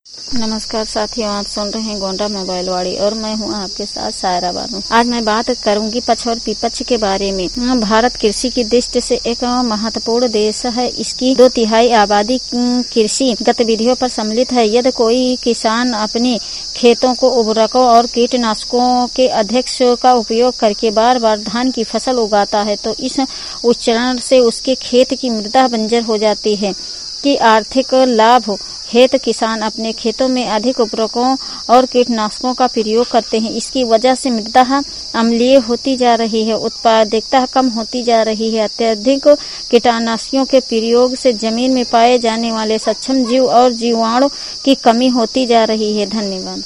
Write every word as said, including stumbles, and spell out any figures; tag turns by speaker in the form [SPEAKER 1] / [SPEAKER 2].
[SPEAKER 1] नमस्कार साथियों, आप सुन रहे हैं गोंडा मोबाइल वाड़ी और मैं हूं आपके साथ सायरा बानू। आज मैं बात करूंगी पक्ष और विपक्ष के बारे में। भारत कृषि की दृष्टि से एक महत्वपूर्ण देश है। इसकी दो तिहाई आबादी कृषि गतिविधियों पर सम्मिलित है। यदि कोई किसान अपने खेतों को उर्वरकों और कीटनाशकों के अधिक का उपयोग करके बार बार धान की फसल उगाता है तो इस उच्चारण से उसके खेत की मृदा बंजर हो जाती है कि आर्थिक लाभ हेतु किसान अपने खेतों में अधिक उर्वरकों और कीटनाशकों का प्रयोग करते हैं। इसकी वजह से मृदा अम्लीय होती जा रही है, उत्पादकता कम होती जा रही है। अत्यधिक कीटनाशकों के प्रयोग से जमीन में पाए जाने वाले सूक्ष्म जीव और जीवाणु की कमी होती जा रही है। धन्यवाद।